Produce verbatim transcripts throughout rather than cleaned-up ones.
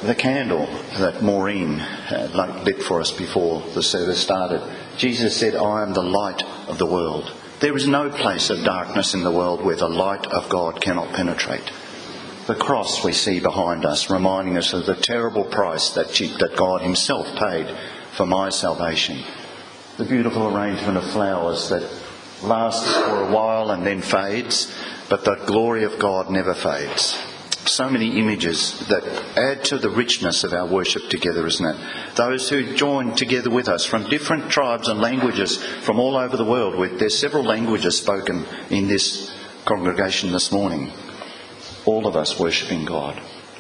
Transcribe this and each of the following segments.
the candle that Maureen uh, lit for us before the service started. Jesus said, I am the light of the world. There is no place of darkness in the world where the light of God cannot penetrate. The cross we see behind us, reminding us of the terrible price that, that God himself paid for my salvation. The beautiful arrangement of flowers that lasts for a while and then fades, but the glory of God never fades. So many images that add to the richness of our worship together, isn't it? Those who join together with us from different tribes and languages from all over the world. There's several languages spoken in this congregation this morning. All of us worshipping God.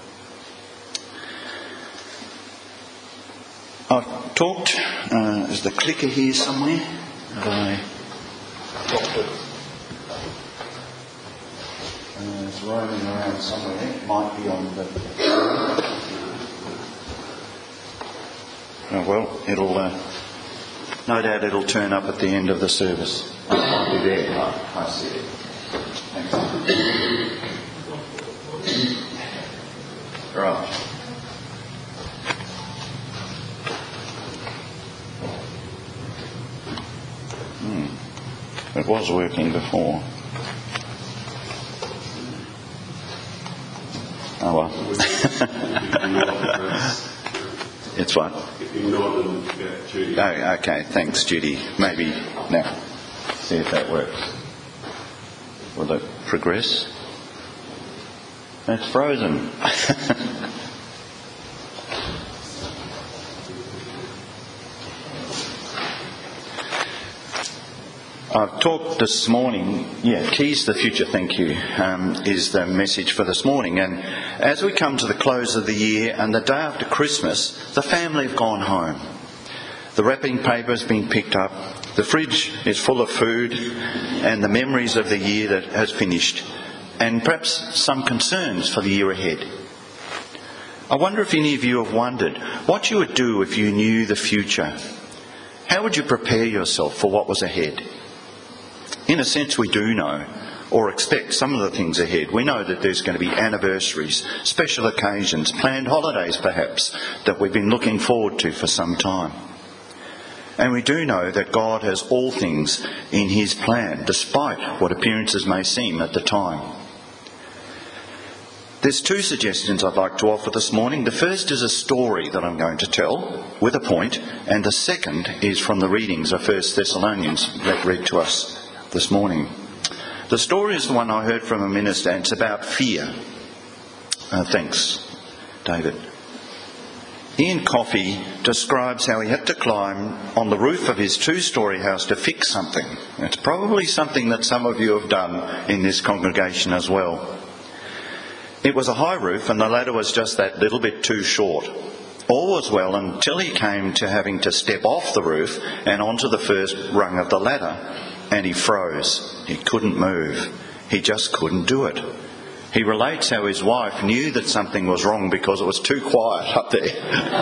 I've talked, uh, is the clicker here somewhere? Have I dropped it? Uh, it's roaming around somewhere. It might be on the... Oh, well, it'll... Uh, no doubt it'll turn up at the end of the service. It might be there. Oh, I see it. Thanks. Right. Hmm. It was working before. Oh well. It's what? Oh, okay. Thanks, Judy. Maybe now. See if that works. Will it progress? It's frozen. I've talked this morning, yeah, Keys to the Future, thank you, um, is the message for this morning. And as we come to the close of the year and the day after Christmas, the family have gone home. The wrapping paper has been picked up, the fridge is full of food, and the memories of the year that has finished, and perhaps some concerns for the year ahead. I wonder if any of you have wondered what you would do if you knew the future. How would you prepare yourself for what was ahead? In a sense, we do know, or expect some of the things ahead. We know that there's going to be anniversaries, special occasions, planned holidays perhaps, that we've been looking forward to for some time. And we do know that God has all things in his plan, despite what appearances may seem at the time. There's two suggestions I'd like to offer this morning. The first is a story that I'm going to tell, with a point, and the second is from the readings of First Thessalonians that read to us this morning. The story is the one I heard from a minister, and it's about fear. Uh, thanks, David. Ian Coffey describes how he had to climb on the roof of his two-storey house to fix something. It's probably something that some of you have done in this congregation as well. It was a high roof and the ladder was just that little bit too short. All was well until he came to having to step off the roof and onto the first rung of the ladder, and he froze. He couldn't move. He just couldn't do it. He relates how his wife knew that something was wrong because it was too quiet up there.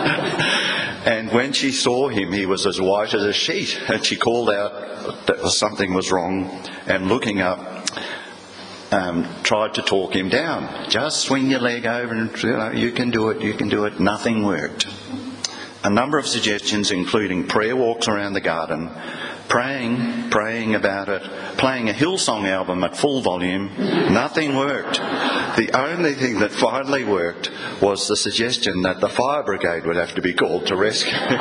And when she saw him, he was as white as a sheet, and she called out that something was wrong, and looking up, um, tried to talk him down. Just swing your leg over and, you know, you can do it, you can do it. Nothing worked. A number of suggestions, including prayer walks around the garden, praying, praying about it, playing a Hillsong album at full volume. Nothing worked. The only thing that finally worked was the suggestion that the fire brigade would have to be called to rescue him.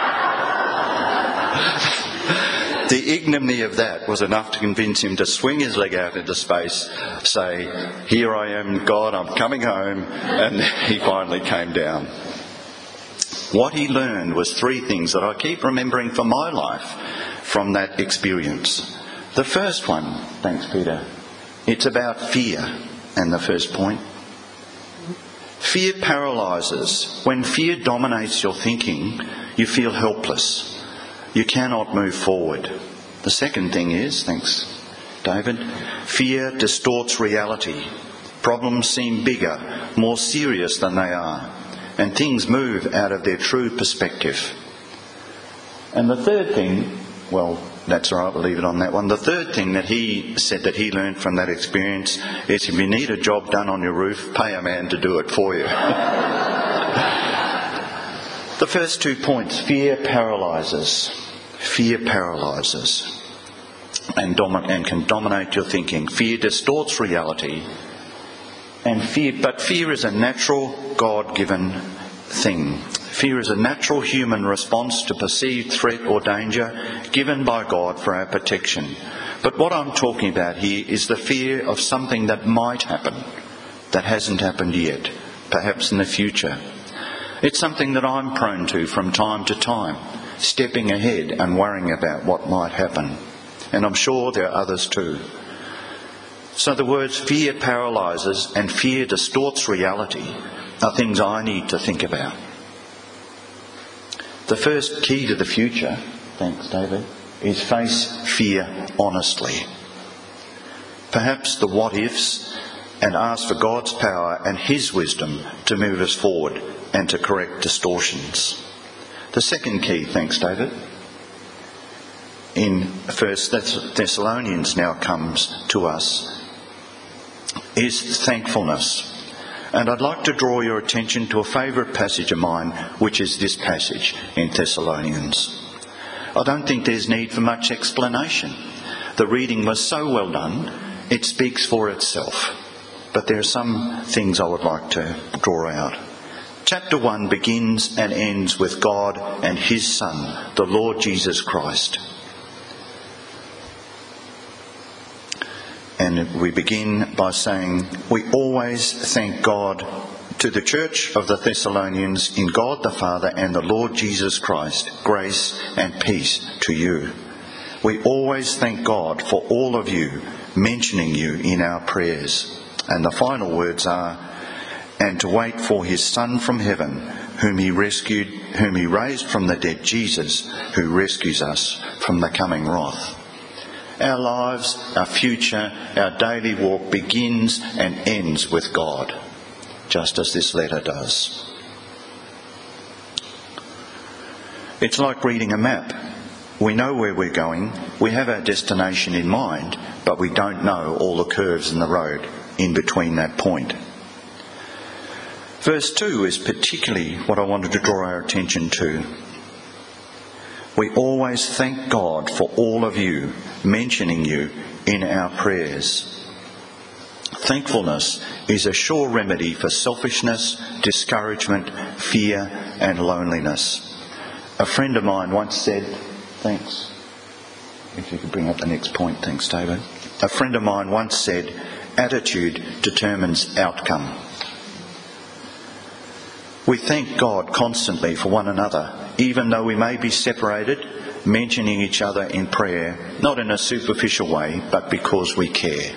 The ignominy of that was enough to convince him to swing his leg out into space, say, "Here I am, God, I'm coming home," and he finally came down. What he learned was three things that I keep remembering for my life from that experience. The first one, thanks Peter, it's about fear, and the first point. Fear paralyses. When fear dominates your thinking, you feel helpless. You cannot move forward. The second thing is, thanks David, fear distorts reality. Problems seem bigger, more serious than they are, and things move out of their true perspective. And the third thing, well, that's all right, we'll leave it on that one. The third thing that he said that he learned from that experience is if you need a job done on your roof, pay a man to do it for you. The first two points, fear paralyses. Fear paralyses and, domin- and can dominate your thinking. Fear distorts reality. And fear, but fear is a natural, God-given thing. Fear is a natural human response to perceived threat or danger given by God for our protection. But what I'm talking about here is the fear of something that might happen, that hasn't happened yet, perhaps in the future. It's something that I'm prone to from time to time, stepping ahead and worrying about what might happen. And I'm sure there are others too. So the words fear paralyses and fear distorts reality are things I need to think about. The first key to the future, thanks David, is face fear honestly. Perhaps the what-ifs, and ask for God's power and His wisdom to move us forward and to correct distortions. The second key, thanks David, in First Thessalonians now comes to us, is thankfulness. And I'd like to draw your attention to a favourite passage of mine, which is this passage in Thessalonians. I don't think there's need for much explanation. The reading was so well done, it speaks for itself. But there are some things I would like to draw out. Chapter one begins and ends with God and His Son, the Lord Jesus Christ. And we begin by saying, we always thank God to the church of the Thessalonians in God the Father and the Lord Jesus Christ, grace and peace to you. We always thank God for all of you, mentioning you in our prayers. And the final words are, and to wait for His Son from heaven, whom He rescued, whom He raised from the dead, Jesus, who rescues us from the coming wrath. Our lives, our future, our daily walk begins and ends with God, just as this letter does. It's like reading a map. We know where we're going, we have our destination in mind, but we don't know all the curves in the road in between that point. Verse two is particularly what I wanted to draw our attention to. We always thank God for all of you, mentioning you in our prayers. Thankfulness is a sure remedy for selfishness, discouragement, fear and loneliness. A friend of mine once said, thanks, if you could bring up the next point, thanks David. A friend of mine once said, attitude determines outcome. We thank God constantly for one another, even though we may be separated, mentioning each other in prayer, not in a superficial way, but because we care.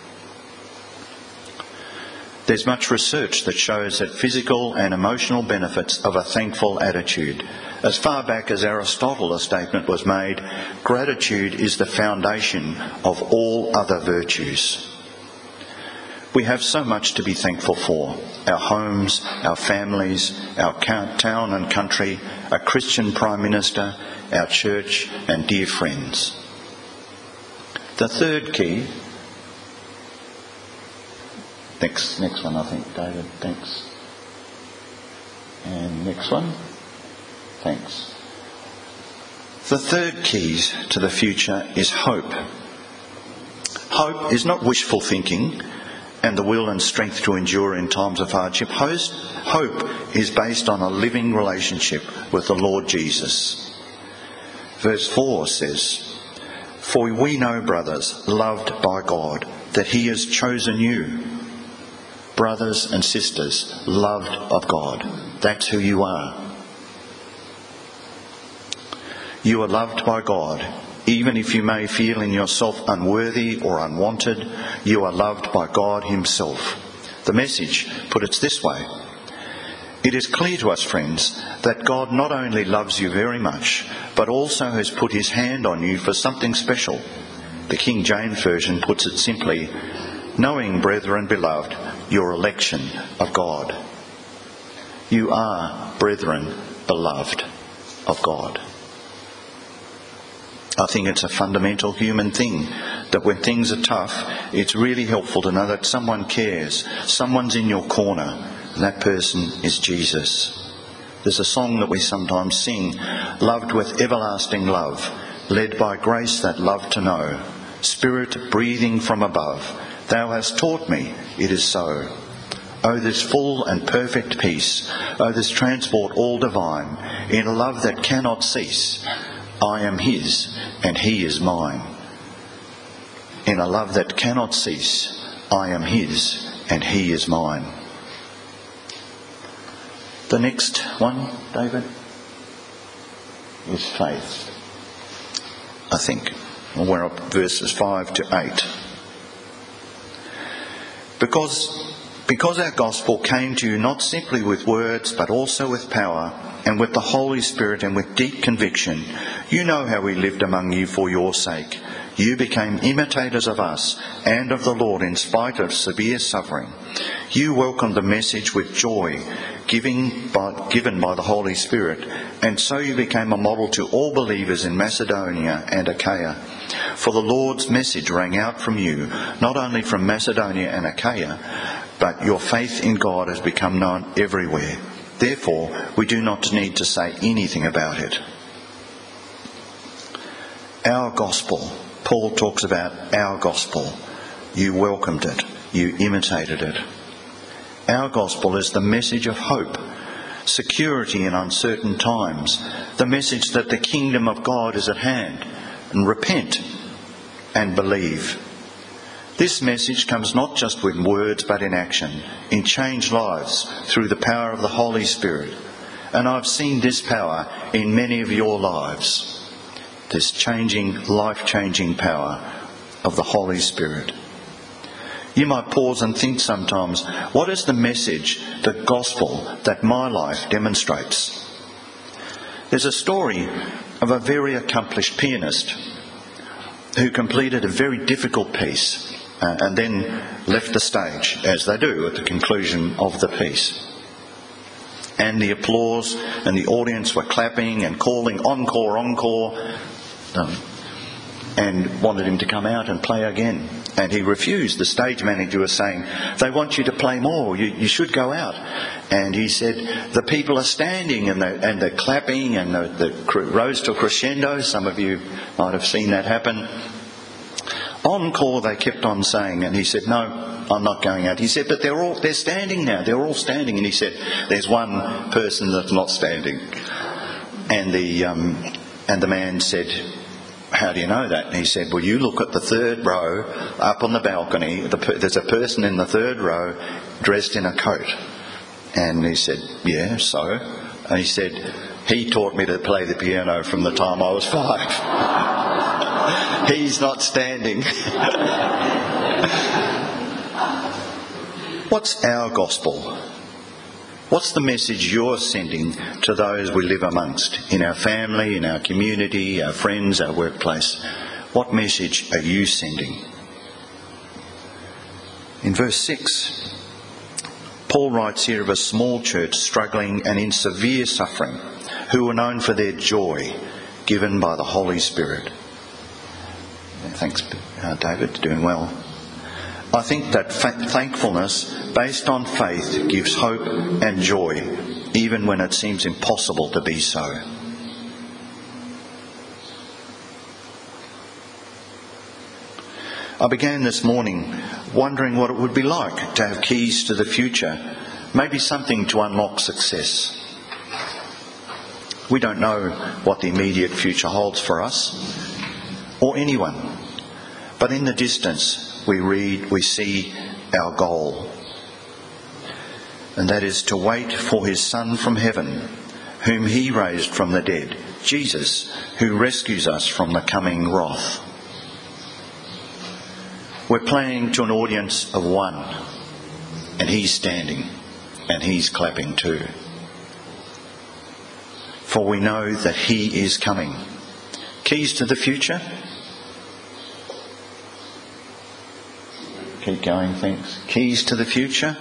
There's much research that shows that physical and emotional benefits of a thankful attitude. As far back as Aristotle, a statement was made, gratitude is the foundation of all other virtues. We have so much to be thankful for. Our homes, our families, our town and country, a Christian Prime Minister, our church and dear friends. The third key, next, next one I think, David, thanks. And next one, thanks. The third key to the future is hope. Hope is not wishful thinking and the will and strength to endure in times of hardship. Hope is based on a living relationship with the Lord Jesus. Verse four says, for we know, brothers, loved by God, that He has chosen you. Brothers and sisters, loved of God. That's who you are. You are loved by God. Even if you may feel in yourself unworthy or unwanted, you are loved by God Himself. The Message put it this way. It is clear to us, friends, that God not only loves you very much, but also has put His hand on you for something special. The King James Version puts it simply, knowing, brethren beloved, your election of God. You are, brethren, beloved of God. I think it's a fundamental human thing that when things are tough, it's really helpful to know that someone cares, someone's in your corner, and that person is Jesus. There's a song that we sometimes sing, loved with everlasting love, led by grace that love to know, Spirit breathing from above, thou hast taught me, it is so. Oh, this full and perfect peace, oh, this transport all divine, in a love that cannot cease, I am his and he is mine. In a love that cannot cease, I am his and he is mine. The next one, David, is faith, I think. We're up verses five to eight. Because, because our gospel came to you not simply with words, but also with power, and with the Holy Spirit and with deep conviction, you know how we lived among you for your sake. You became imitators of us and of the Lord in spite of severe suffering. You welcomed the message with joy, giving by, given by the Holy Spirit, and so you became a model to all believers in Macedonia and Achaia. For the Lord's message rang out from you, not only from Macedonia and Achaia, but your faith in God has become known everywhere. Therefore, we do not need to say anything about it. Our gospel. Paul talks about our gospel. You welcomed it. You imitated it. Our gospel is the message of hope, security in uncertain times, the message that the kingdom of God is at hand, and repent and believe. This message comes not just with words but in action, in changed lives through the power of the Holy Spirit. And I've seen this power in many of your lives. This changing, life-changing power of the Holy Spirit. You might pause and think sometimes, what is the message, the gospel, that my life demonstrates? There's a story of a very accomplished pianist who completed a very difficult piece uh, and then left the stage, as they do at the conclusion of the piece. And the applause and the audience were clapping and calling encore, encore, um, and wanted him to come out and play again. And he refused. The stage manager was saying, they want you to play more, you, you should go out. And he said, the people are standing and they're, and they're clapping, and the, the rose to a crescendo. Some of you might have seen that happen. Encore, they kept on saying, and he said, no, I'm not going out. He said, but they're all they're standing now, they're all standing. And he said, there's one person that's not standing. And the um, and the man said, how do you know that? And he said, well, you look at the third row up on the balcony. The, there's a person in the third row dressed in a coat. And he said, yeah, so? And he said, he taught me to play the piano from the time I was five. He's not standing. What's our gospel? What's the message you're sending to those we live amongst, in our family, in our community, our friends, our workplace? What message are you sending? In verse six, Paul writes here of a small church struggling and in severe suffering, who were known for their joy given by the Holy Spirit. Thanks, uh, David, doing well. I think that fa- thankfulness based on faith gives hope and joy, even when it seems impossible to be so. I began this morning wondering what it would be like to have keys to the future, maybe something to unlock success. We don't know what the immediate future holds for us, or anyone. But in the distance, we read, we see our goal. And that is to wait for his Son from heaven, whom he raised from the dead, Jesus, who rescues us from the coming wrath. We're playing to an audience of one, and he's standing, and he's clapping too. For we know that he is coming. Keys to the future? Keep going, thanks. Keys to the future?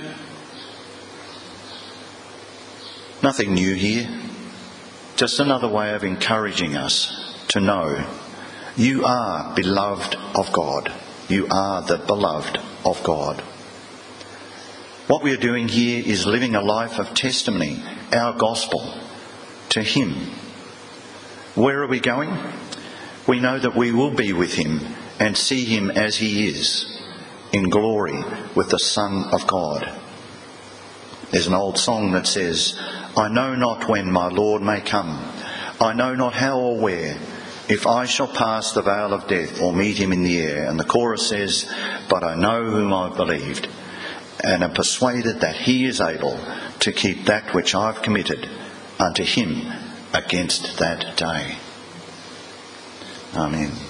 Nothing new here. Just another way of encouraging us to know you are beloved of God. You are the beloved of God. What we are doing here is living a life of testimony, our gospel, to him. Where are we going? We know that we will be with him and see him as he is, in glory with the Son of God. There's an old song that says, I know not when my Lord may come, I know not how or where, if I shall pass the veil of death or meet him in the air. And the chorus says, but I know whom I've believed, and am persuaded that he is able to keep that which I've committed unto him against that day. Amen.